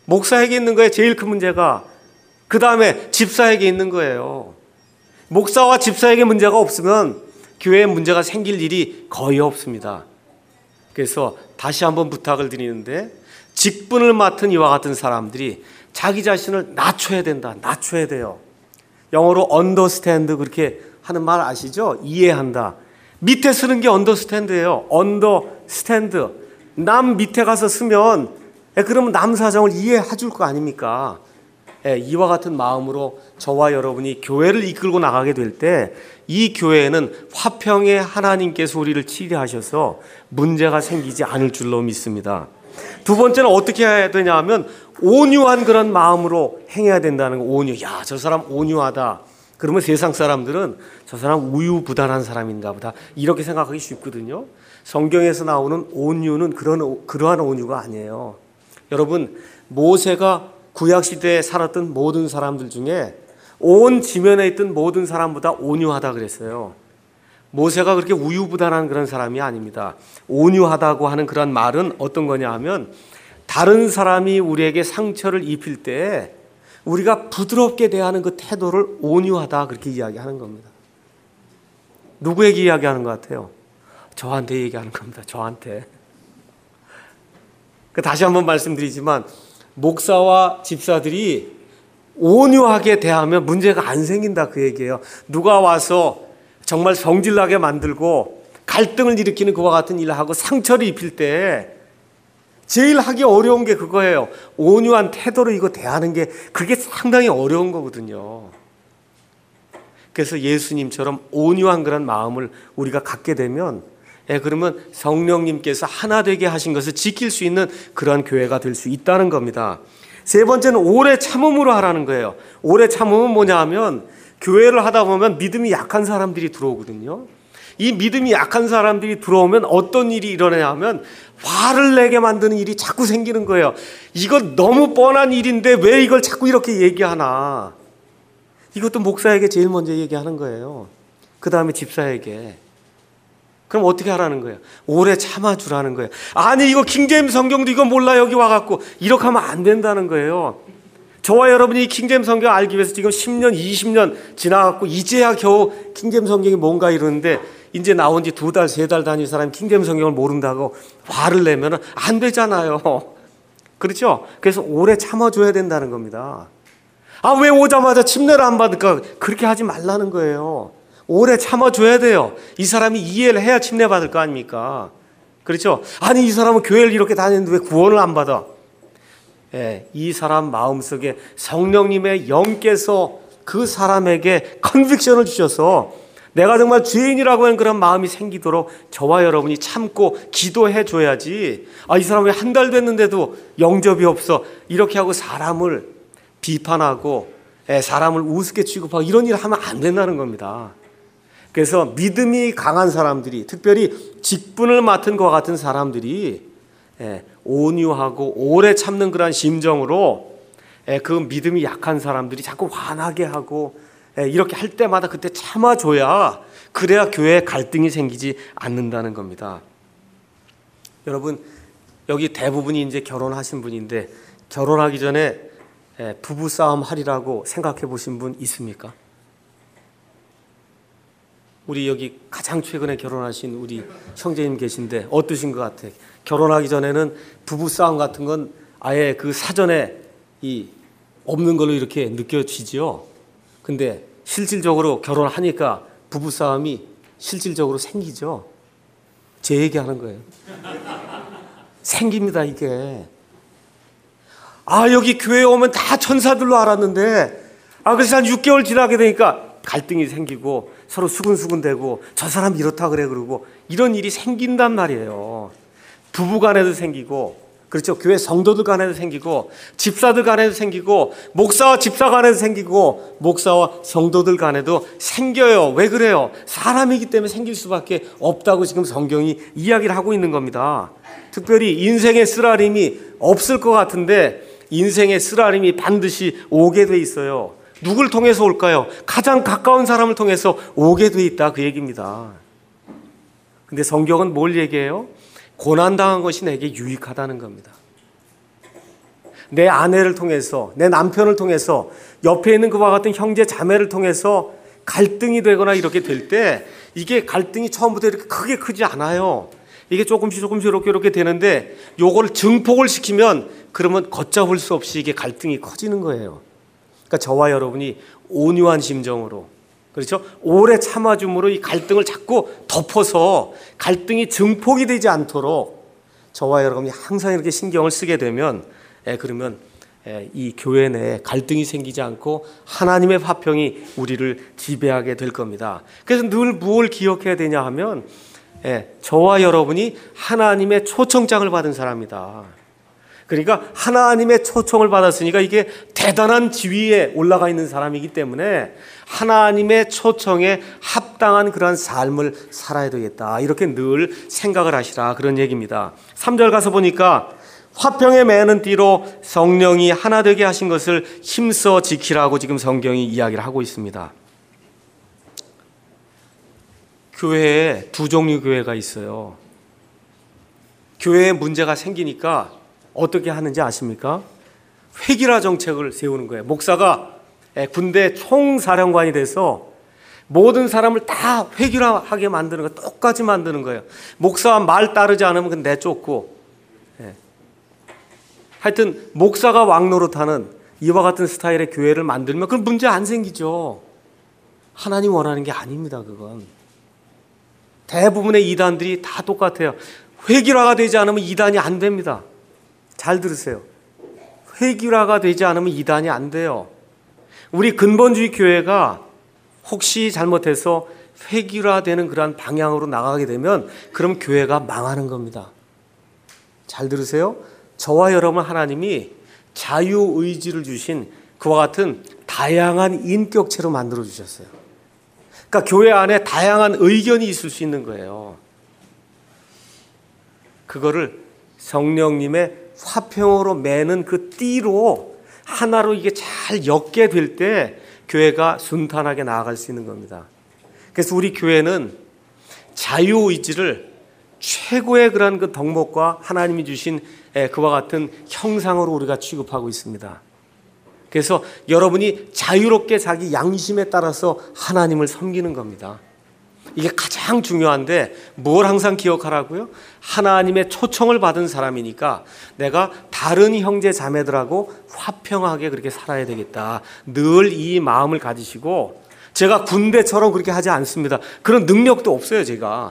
목사에게 있는 거예요. 제일 큰 문제가. 그 다음에 집사에게 있는 거예요. 목사와 집사에게 문제가 없으면 교회에 문제가 생길 일이 거의 없습니다. 그래서 다시 한번 부탁을 드리는데, 직분을 맡은 이와 같은 사람들이 자기 자신을 낮춰야 된다. 낮춰야 돼요. 영어로 understand 그렇게 하는 말 아시죠? 이해한다. 밑에 쓰는 게 understand예요. understand. 남 밑에 가서 쓰면 그러면 남 사정을 이해해 줄 거 아닙니까? 이와 같은 마음으로 저와 여러분이 교회를 이끌고 나가게 될 때 이 교회에는 화평의 하나님께서 우리를 치리하셔서 문제가 생기지 않을 줄로 믿습니다. 두 번째는 어떻게 해야 되냐 하면 온유한 그런 마음으로 행해야 된다는 거. 온유. 야, 저 사람 온유하다. 그러면 세상 사람들은 저 사람 우유부단한 사람인가 보다 이렇게 생각하기 쉽거든요. 성경에서 나오는 온유는 그러한 온유가 아니에요. 여러분, 모세가 구약시대에 살았던 모든 사람들 중에 온 지면에 있던 모든 사람보다 온유하다 그랬어요. 모세가 그렇게 우유부단한 그런 사람이 아닙니다. 온유하다고 하는 그런 말은 어떤 거냐 하면 다른 사람이 우리에게 상처를 입힐 때 우리가 부드럽게 대하는 그 태도를 온유하다 그렇게 이야기하는 겁니다. 누구에게 이야기하는 것 같아요? 저한테 얘기하는 겁니다. 저한테. 다시 한번 말씀드리지만 목사와 집사들이 온유하게 대하면 문제가 안 생긴다 그 얘기예요. 누가 와서 정말 성질나게 만들고 갈등을 일으키는 그와 같은 일을 하고 상처를 입힐 때 제일 하기 어려운 게 그거예요. 온유한 태도로 이거 대하는 게 그게 상당히 어려운 거거든요. 그래서 예수님처럼 온유한 그런 마음을 우리가 갖게 되면 그러면 성령님께서 하나 되게 하신 것을 지킬 수 있는 그러한 교회가 될 수 있다는 겁니다. 세 번째는 오래 참음으로 하라는 거예요. 오래 참음은 뭐냐 하면 교회를 하다 보면 믿음이 약한 사람들이 들어오거든요. 이 믿음이 약한 사람들이 들어오면 어떤 일이 일어나냐 하면 화를 내게 만드는 일이 자꾸 생기는 거예요. 이거 너무 뻔한 일인데 왜 이걸 자꾸 이렇게 얘기하나. 이것도 목사에게 제일 먼저 얘기하는 거예요. 그 다음에 집사에게. 그럼 어떻게 하라는 거예요? 오래 참아주라는 거예요. 아니 이거 킹제임스 성경도 이거 몰라 여기 와갖고 이렇게 하면 안 된다는 거예요. 저와 여러분이 이 킹제임스 성경 알기 위해서 지금 10년 20년 지나갖고 이제야 겨우 킹제임스 성경이 뭔가 이러는데 이제 나온 지 2달 3달 다닌 사람이 킹제임스 성경을 모른다고 화를 내면 안 되잖아요. 그렇죠? 그래서 오래 참아줘야 된다는 겁니다. 아, 왜 오자마자 침례를 안 받을까? 그렇게 하지 말라는 거예요. 오래 참아줘야 돼요. 이 사람이 이해를 해야 침례 받을 거 아닙니까? 그렇죠? 아니 이 사람은 교회를 이렇게 다니는데 왜 구원을 안 받아? 이 사람 마음속에 성령님의 영께서 그 사람에게 컨빅션을 주셔서 내가 정말 죄인이라고 하는 그런 마음이 생기도록 저와 여러분이 참고 기도해 줘야지. 아, 이 사람 왜 한 달 됐는데도 영접이 없어? 이렇게 하고 사람을 비판하고 사람을 우습게 취급하고 이런 일을 하면 안 된다는 겁니다. 그래서 믿음이 강한 사람들이, 특별히 직분을 맡은 것 같은 사람들이 온유하고 오래 참는 그런 심정으로 그 믿음이 약한 사람들이 자꾸 화나게 하고 이렇게 할 때마다 그때 참아줘야, 그래야 교회에 갈등이 생기지 않는다는 겁니다. 여러분, 여기 대부분이 이제 결혼하신 분인데 결혼하기 전에 부부싸움 하리라고 생각해 보신 분 있습니까? 우리 여기 가장 최근에 결혼하신 우리 형제님 계신데 어떠신 것 같아요? 결혼하기 전에는 부부싸움 같은 건 아예 그 사전에 없는 걸로 이렇게 느껴지죠. 근데 실질적으로 결혼하니까 부부싸움이 실질적으로 생기죠. 제 얘기하는 거예요. 생깁니다, 이게. 아, 여기 교회에 오면 다 천사들로 알았는데, 그래서 한 6개월 지나게 되니까 갈등이 생기고 서로 수근수근대고 저 사람 이렇다 그래 그러고 이런 일이 생긴단 말이에요. 부부 간에도 생기고, 그렇죠. 교회 성도들 간에도 생기고, 집사들 간에도 생기고, 목사와 집사 간에도 생기고, 목사와 성도들 간에도 생겨요. 왜 그래요? 사람이기 때문에 생길 수밖에 없다고 지금 성경이 이야기를 하고 있는 겁니다. 특별히 인생의 쓰라림이 없을 것 같은데 인생의 쓰라림이 반드시 오게 돼 있어요. 누굴 통해서 올까요? 가장 가까운 사람을 통해서 오게 돼 있다, 그 얘기입니다. 근데 성경은 뭘 얘기해요? 고난당한 것이 내게 유익하다는 겁니다. 내 아내를 통해서, 내 남편을 통해서, 옆에 있는 그와 같은 형제 자매를 통해서 갈등이 되거나 이렇게 될 때 이게 갈등이 처음부터 이렇게 크게 크지 않아요. 이게 조금씩 이렇게 되는데 요걸 증폭을 시키면 그러면 걷잡을 수 없이 이게 갈등이 커지는 거예요. 그러니까 저와 여러분이 온유한 심정으로, 그렇죠? 오래 참아줌으로 이 갈등을 자꾸 덮어서 갈등이 증폭이 되지 않도록 저와 여러분이 항상 이렇게 신경을 쓰게 되면 그러면 이 교회 내에 갈등이 생기지 않고 하나님의 화평이 우리를 지배하게 될 겁니다. 그래서 늘 무엇을 기억해야 되냐 하면 저와 여러분이 하나님의 초청장을 받은 사람이다. 그러니까 하나님의 초청을 받았으니까 이게 대단한 지위에 올라가 있는 사람이기 때문에 하나님의 초청에 합당한 그러한 삶을 살아야 되겠다. 이렇게 늘 생각을 하시라, 그런 얘기입니다. 3절 가서 보니까 화평에 매는 띠로 성령이 하나 되게 하신 것을 힘써 지키라고 지금 성경이 이야기를 하고 있습니다. 교회에 두 종류 교회가 있어요. 교회에 문제가 생기니까 어떻게 하는지 아십니까? 회기라 정책을 세우는 거예요. 목사가 군대 총사령관이 돼서 모든 사람을 다 회기라하게 만드는 거, 똑같이 만드는 거예요. 목사 말 따르지 않으면 그건 내쫓고. 하여튼 목사가 왕노릇하는 이와 같은 스타일의 교회를 만들면 그건 문제 안 생기죠. 하나님 원하는 게 아닙니다. 그건 대부분의 이단들이 다 똑같아요. 회기라가 되지 않으면 이단이 안 됩니다. 잘 들으세요. 회기라가 되지 않으면 이단이 안 돼요. 우리 근본주의 교회가 혹시 잘못해서 회기라되는 그러한 방향으로 나가게 되면 그럼 교회가 망하는 겁니다. 잘 들으세요. 저와 여러분 하나님이 자유의지를 주신 그와 같은 다양한 인격체로 만들어 주셨어요. 그러니까 교회 안에 다양한 의견이 있을 수 있는 거예요. 그거를 성령님의 화평으로 매는 그 띠로 하나로 이게 잘 엮게 될 때 교회가 순탄하게 나아갈 수 있는 겁니다. 그래서 우리 교회는 자유의지를 최고의 그런 그 덕목과 하나님이 주신 그와 같은 형상으로 우리가 취급하고 있습니다. 그래서 여러분이 자유롭게 자기 양심에 따라서 하나님을 섬기는 겁니다. 이게 가장 중요한데 뭘 항상 기억하라고요? 하나님의 초청을 받은 사람이니까 내가 다른 형제 자매들하고 화평하게 그렇게 살아야 되겠다. 늘 이 마음을 가지시고, 제가 군대처럼 그렇게 하지 않습니다. 그런 능력도 없어요, 제가.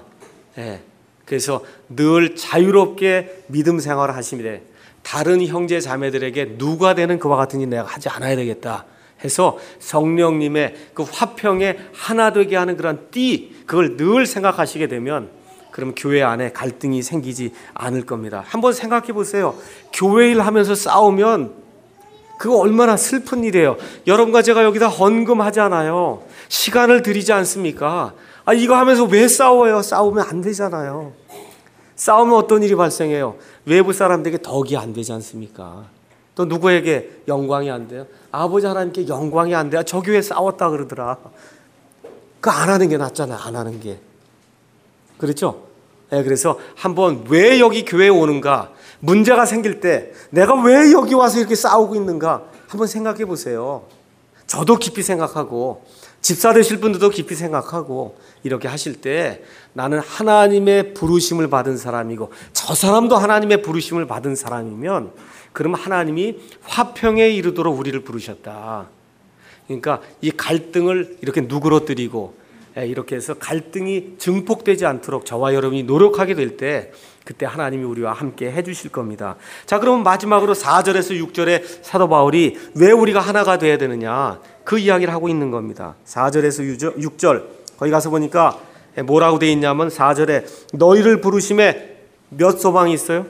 그래서 늘 자유롭게 믿음 생활을 하시되 다른 형제 자매들에게 누가 되는 그와 같은 일 내가 하지 않아야 되겠다 해서 성령님의 그 화평에 하나 되게 하는 그런 띠, 그걸 늘 생각하시게 되면 그럼 교회 안에 갈등이 생기지 않을 겁니다. 한번 생각해 보세요. 교회 일 하면서 싸우면 그거 얼마나 슬픈 일이에요. 여러분과 제가 여기다 헌금하잖아요. 시간을 들이지 않습니까? 이거 하면서 왜 싸워요? 싸우면 안 되잖아요. 싸우면 어떤 일이 발생해요? 외부 사람들에게 덕이 안 되지 않습니까? 또 누구에게 영광이 안 돼요? 아버지 하나님께 영광이 안 돼요. 저 교회 싸웠다 그러더라. 그거 안 하는 게 낫잖아요. 안 하는 게. 그렇죠? 그래서 한번 왜 여기 교회에 오는가? 문제가 생길 때 내가 왜 여기 와서 이렇게 싸우고 있는가? 한번 생각해 보세요. 저도 깊이 생각하고 집사 되실 분들도 깊이 생각하고 이렇게 하실 때 나는 하나님의 부르심을 받은 사람이고 저 사람도 하나님의 부르심을 받은 사람이면 그러면 하나님이 화평에 이르도록 우리를 부르셨다. 그러니까 이 갈등을 이렇게 누그러뜨리고 이렇게 해서 갈등이 증폭되지 않도록 저와 여러분이 노력하게 될 때 그때 하나님이 우리와 함께 해주실 겁니다. 자, 그러면 마지막으로 4절에서 6절에 사도 바울이 왜 우리가 하나가 돼야 되느냐 그 이야기를 하고 있는 겁니다. 4절에서 6절 거기 가서 보니까 뭐라고 되어 있냐면 4절에 너희를 부르심에 몇 소망이 있어요?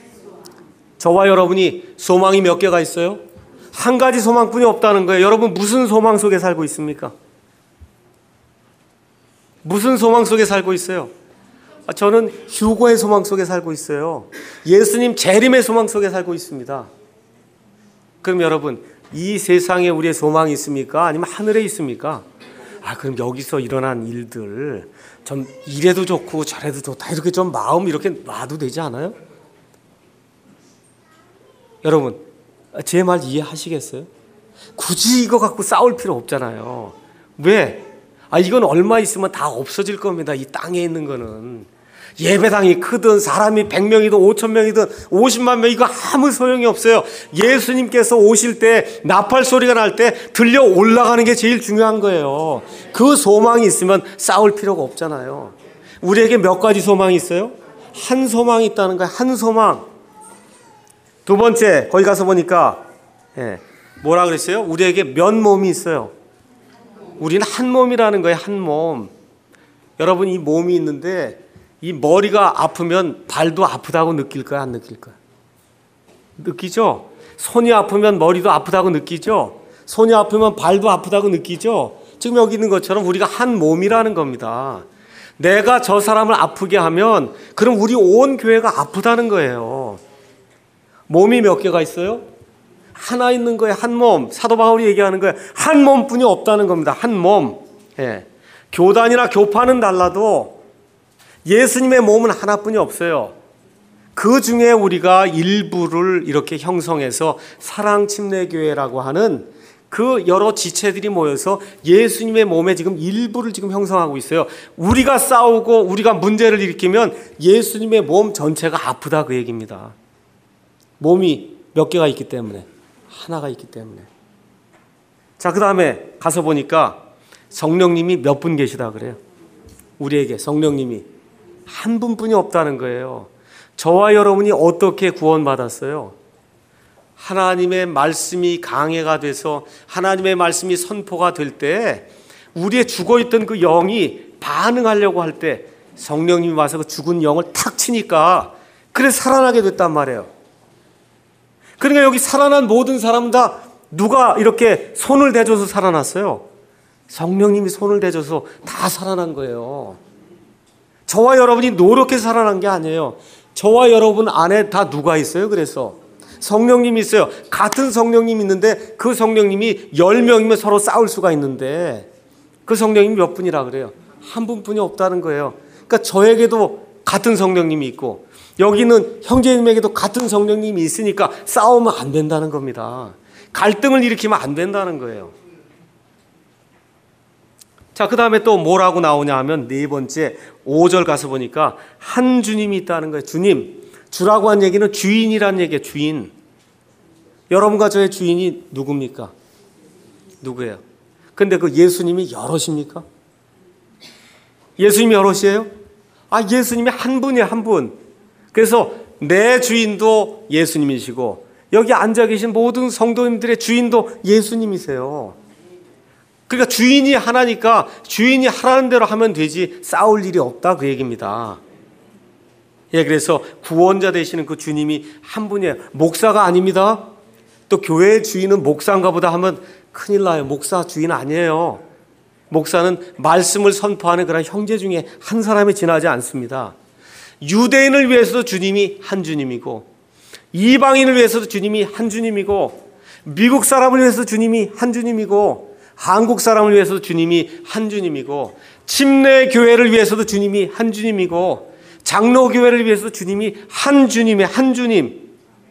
저와 여러분이 소망이 몇 개가 있어요? 한 가지 소망뿐이 없다는 거예요. 여러분 무슨 소망 속에 살고 있습니까? 무슨 소망 속에 살고 있어요? 저는 휴거의 소망 속에 살고 있어요. 예수님 재림의 소망 속에 살고 있습니다. 그럼 여러분 이 세상에 우리의 소망이 있습니까? 아니면 하늘에 있습니까? 그럼 여기서 일어난 일들 좀 이래도 좋고 저래도 좋다 이렇게 좀 마음 이렇게 놔도 되지 않아요? 여러분 제 말 이해하시겠어요? 굳이 이거 갖고 싸울 필요 없잖아요. 왜? 이건 얼마 있으면 다 없어질 겁니다. 이 땅에 있는 거는. 예배당이 크든 사람이 100명이든 5,000명이든 50만 명 이거 아무 소용이 없어요. 예수님께서 오실 때 나팔 소리가 날 때 들려 올라가는 게 제일 중요한 거예요. 그 소망이 있으면 싸울 필요가 없잖아요. 우리에게 몇 가지 소망이 있어요? 한 소망이 있다는 거예요. 한 소망. 두 번째, 거기 가서 보니까 뭐라 그랬어요? 우리에게 몇 몸이 있어요. 우리는 한 몸이라는 거예요. 한 몸. 여러분, 이 몸이 있는데 이 머리가 아프면 발도 아프다고 느낄까요? 안 느낄까요? 느끼죠? 손이 아프면 머리도 아프다고 느끼죠? 손이 아프면 발도 아프다고 느끼죠? 지금 여기 있는 것처럼 우리가 한 몸이라는 겁니다. 내가 저 사람을 아프게 하면 그럼 우리 온 교회가 아프다는 거예요. 몸이 몇 개가 있어요? 하나 있는 거예요. 한 몸. 사도 바울이 얘기하는 거예요. 한 몸뿐이 없다는 겁니다. 한 몸. 교단이나 교파는 달라도 예수님의 몸은 하나뿐이 없어요. 그 중에 우리가 일부를 이렇게 형성해서 사랑침례교회라고 하는 그 여러 지체들이 모여서 예수님의 몸에 지금 일부를 지금 형성하고 있어요. 우리가 싸우고 우리가 문제를 일으키면 예수님의 몸 전체가 아프다 그 얘기입니다. 몸이 몇 개가 있기 때문에, 하나가 있기 때문에. 자, 그 다음에 가서 보니까 성령님이 몇 분 계시다 그래요. 우리에게 성령님이 한 분뿐이 없다는 거예요. 저와 여러분이 어떻게 구원받았어요? 하나님의 말씀이 강해가 돼서 하나님의 말씀이 선포가 될 때 우리의 죽어있던 그 영이 반응하려고 할 때 성령님이 와서 그 죽은 영을 탁 치니까 그래서 살아나게 됐단 말이에요. 그러니까 여기 살아난 모든 사람은 다 누가 이렇게 손을 대줘서 살아났어요? 성령님이 손을 대줘서 다 살아난 거예요. 저와 여러분이 노력해서 살아난 게 아니에요. 저와 여러분 안에 다 누가 있어요? 그래서 성령님이 있어요. 같은 성령님이 있는데 그 성령님이 10명이면 서로 싸울 수가 있는데 그 성령님이 몇 분이라 그래요? 한 분뿐이 없다는 거예요. 그러니까 저에게도 같은 성령님이 있고 여기는 형제님에게도 같은 성령님이 있으니까 싸우면 안 된다는 겁니다. 갈등을 일으키면 안 된다는 거예요. 자, 그 다음에 또 뭐라고 나오냐 하면 네 번째 5절 가서 보니까 한 주님이 있다는 거예요. 주님. 주라고 한 얘기는 주인이란 얘기예요. 주인. 여러분과 저의 주인이 누굽니까? 누구예요? 근데 그 예수님이 여럿입니까? 예수님이 여럿이에요? 예수님이 한 분이에요. 한 분. 그래서 내 주인도 예수님이시고 여기 앉아 계신 모든 성도님들의 주인도 예수님이세요. 그러니까 주인이 하나니까 주인이 하라는 대로 하면 되지 싸울 일이 없다 그 얘기입니다. 그래서 구원자 되시는 그 주님이 한 분이에요. 목사가 아닙니다. 또 교회의 주인은 목사인가 보다 하면 큰일 나요. 목사 주인 아니에요. 목사는 말씀을 선포하는 그런 형제 중에 한 사람에 지나지 않습니다. 유대인을 위해서도 주님이 한 주님이고 이방인을 위해서도 주님이 한 주님이고 미국 사람을 위해서도 주님이 한 주님이고 한국 사람을 위해서도 주님이 한 주님이고 침례 교회를 위해서도 주님이 한 주님이고 장로 교회를 위해서도 주님이 한 주님의 한 주님.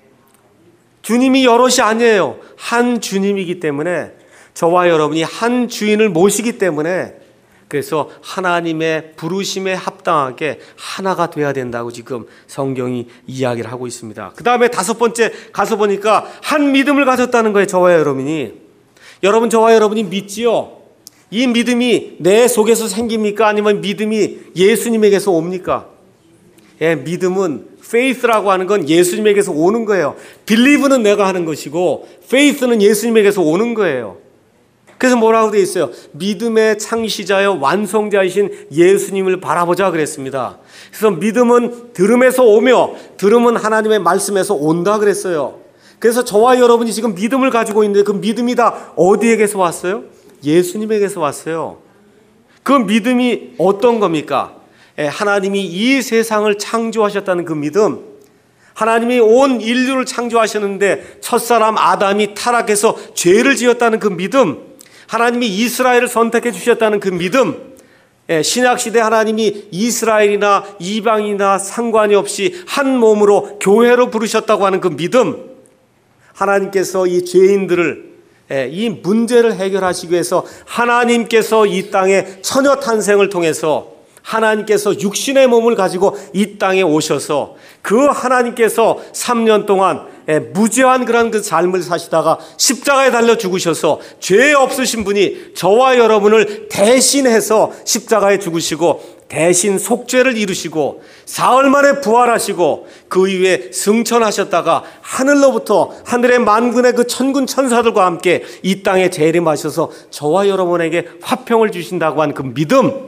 주님이 여럿이 아니에요. 한 주님이기 때문에 저와 여러분이 한 주인을 모시기 때문에 그래서 하나님의 부르심에 합당하게 하나가 돼야 된다고 지금 성경이 이야기를 하고 있습니다. 그 다음에 다섯 번째 가서 보니까 한 믿음을 가졌다는 거예요. 저와 여러분이. 여러분 저와 여러분이 믿지요? 이 믿음이 내 속에서 생깁니까? 아니면 믿음이 예수님에게서 옵니까? 믿음은 faith라고 하는 건 예수님에게서 오는 거예요. believe는 내가 하는 것이고 faith는 예수님에게서 오는 거예요. 그래서 뭐라고 되어 있어요? 믿음의 창시자여 완성자이신 예수님을 바라보자 그랬습니다. 그래서 믿음은 들음에서 오며 들음은 하나님의 말씀에서 온다 그랬어요. 그래서 저와 여러분이 지금 믿음을 가지고 있는데 그 믿음이 다 어디에게서 왔어요? 예수님에게서 왔어요. 그 믿음이 어떤 겁니까? 하나님이 이 세상을 창조하셨다는 그 믿음, 하나님이 온 인류를 창조하셨는데 첫사람 아담이 타락해서 죄를 지었다는 그 믿음, 하나님이 이스라엘을 선택해 주셨다는 그 믿음, 신약시대 하나님이 이스라엘이나 이방이나 상관이 없이 한 몸으로 교회로 부르셨다고 하는 그 믿음, 하나님께서 이 죄인들을 이 문제를 해결하시기 위해서 하나님께서 이 땅에 처녀 탄생을 통해서 하나님께서 육신의 몸을 가지고 이 땅에 오셔서 그 하나님께서 3년 동안 무죄한 그런 그 삶을 사시다가 십자가에 달려 죽으셔서 죄 없으신 분이 저와 여러분을 대신해서 십자가에 죽으시고 대신 속죄를 이루시고 사흘 만에 부활하시고 그 이후에 승천하셨다가 하늘로부터 하늘의 만군의 그 천군 천사들과 함께 이 땅에 재림하셔서 저와 여러분에게 화평을 주신다고 한 그 믿음,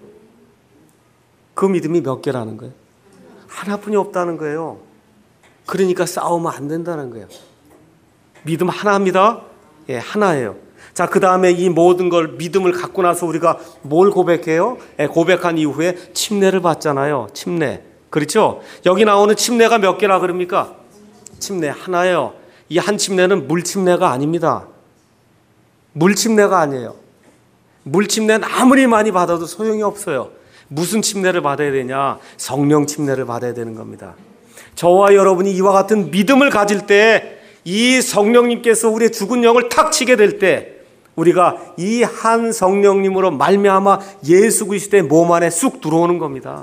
그 믿음이 몇 개라는 거예요? 하나뿐이 없다는 거예요. 그러니까 싸우면 안 된다는 거예요. 믿음 하나입니다. 예, 하나예요. 자, 그 다음에 이 모든 걸 믿음을 갖고 나서 우리가 뭘 고백해요? 예, 고백한 이후에 침례를 받잖아요. 침례. 그렇죠? 여기 나오는 침례가 몇 개라 그럽니까? 침례 하나예요. 이 한 침례는 물 침례가 아닙니다. 물 침례가 아니에요. 물 침례는 아무리 많이 받아도 소용이 없어요. 무슨 침례를 받아야 되냐? 성령 침례를 받아야 되는 겁니다. 저와 여러분이 이와 같은 믿음을 가질 때 이 성령님께서 우리의 죽은 영을 탁 치게 될 때 우리가 이 한 성령님으로 말미암아 예수 그리스도의 몸 안에 쑥 들어오는 겁니다.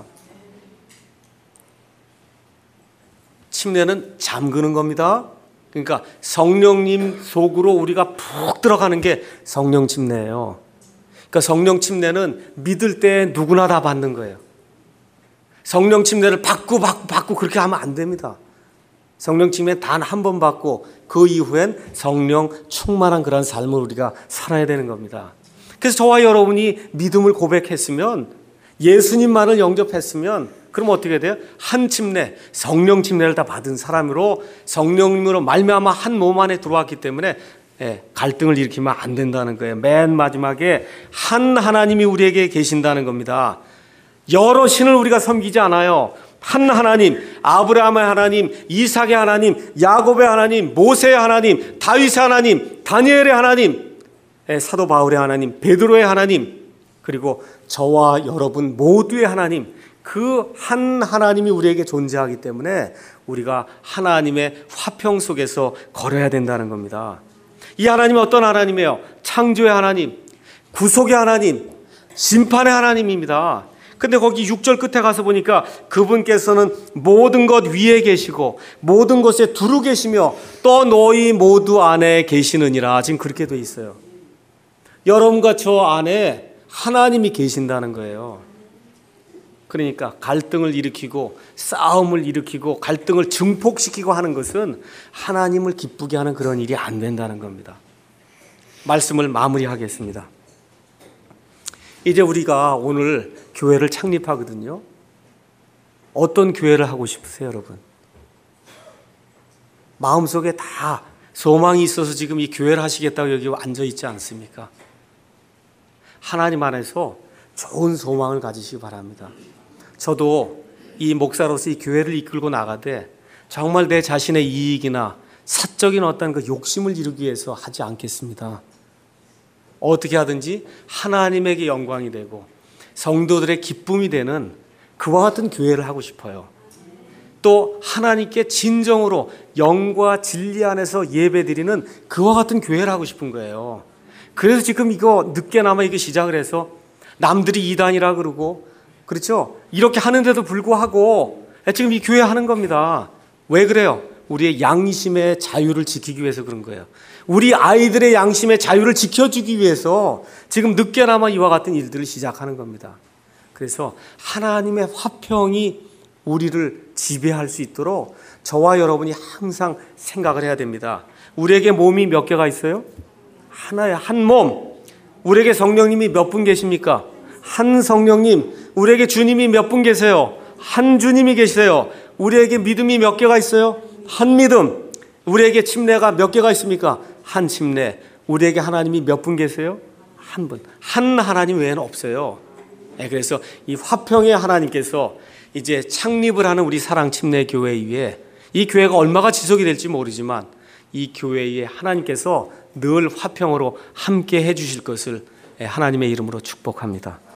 침례는 잠그는 겁니다. 그러니까 성령님 속으로 우리가 푹 들어가는 게 성령 침례예요. 그러니까 성령 침례는 믿을 때 누구나 다 받는 거예요. 성령 침례를 받고 그렇게 하면 안 됩니다. 성령 침례 단 한 번 받고 그 이후엔 성령 충만한 그런 삶을 우리가 살아야 되는 겁니다. 그래서 저와 여러분이 믿음을 고백했으면 예수님만을 영접했으면 그럼 어떻게 돼요? 한 침례, 성령 침례를 다 받은 사람으로 성령님으로 말미암아 한 몸 안에 들어왔기 때문에 갈등을 일으키면 안 된다는 거예요. 맨 마지막에 한 하나님이 우리에게 계신다는 겁니다. 여러 신을 우리가 섬기지 않아요. 한 하나님, 아브라함의 하나님, 이삭의 하나님, 야곱의 하나님, 모세의 하나님, 다윗의 하나님, 다니엘의 하나님, 사도 바울의 하나님, 베드로의 하나님, 그리고 저와 여러분 모두의 하나님, 그 한 하나님이 우리에게 존재하기 때문에 우리가 하나님의 화평 속에서 걸어야 된다는 겁니다. 이 하나님은 어떤 하나님이에요? 창조의 하나님, 구속의 하나님, 심판의 하나님입니다. 근데 거기 6절 끝에 가서 보니까 그분께서는 모든 것 위에 계시고 모든 것에 두루 계시며 또 너희 모두 안에 계시느니라. 지금 그렇게 돼 있어요. 여러분과 저 안에 하나님이 계신다는 거예요. 그러니까 갈등을 일으키고 싸움을 일으키고 갈등을 증폭시키고 하는 것은 하나님을 기쁘게 하는 그런 일이 안 된다는 겁니다. 말씀을 마무리하겠습니다. 이제 우리가 오늘 교회를 창립하거든요. 어떤 교회를 하고 싶으세요, 여러분? 마음속에 다 소망이 있어서 지금 이 교회를 하시겠다고 여기 앉아 있지 않습니까? 하나님 안에서 좋은 소망을 가지시기 바랍니다. 저도 이 목사로서 이 교회를 이끌고 나가되 정말 내 자신의 이익이나 사적인 어떤 그 욕심을 이루기 위해서 하지 않겠습니다. 어떻게 하든지 하나님에게 영광이 되고 성도들의 기쁨이 되는 그와 같은 교회를 하고 싶어요. 또 하나님께 진정으로 영과 진리 안에서 예배드리는 그와 같은 교회를 하고 싶은 거예요. 그래서 지금 이거 늦게나마 이거 시작을 해서 남들이 이단이라 그러고 그렇죠? 이렇게 하는데도 불구하고 지금 이 교회 하는 겁니다. 왜 그래요? 우리의 양심의 자유를 지키기 위해서 그런 거예요. 우리 아이들의 양심의 자유를 지켜주기 위해서 지금 늦게나마 이와 같은 일들을 시작하는 겁니다. 그래서 하나님의 화평이 우리를 지배할 수 있도록 저와 여러분이 항상 생각을 해야 됩니다. 우리에게 몸이 몇 개가 있어요? 하나야, 한 몸. 우리에게 성령님이 몇 분 계십니까? 한 성령님. 우리에게 주님이 몇 분 계세요? 한 주님이 계세요. 우리에게 믿음이 몇 개가 있어요? 한 믿음. 우리에게 침례가 몇 개가 있습니까? 한 침례. 우리에게 하나님이 몇 분 계세요? 한 분. 한 하나님 외에는 없어요. 그래서 이 화평의 하나님께서 이제 창립을 하는 우리 사랑 침례 교회 위에 이 교회가 얼마가 지속이 될지 모르지만 이 교회에 하나님께서 늘 화평으로 함께 해 주실 것을 하나님의 이름으로 축복합니다.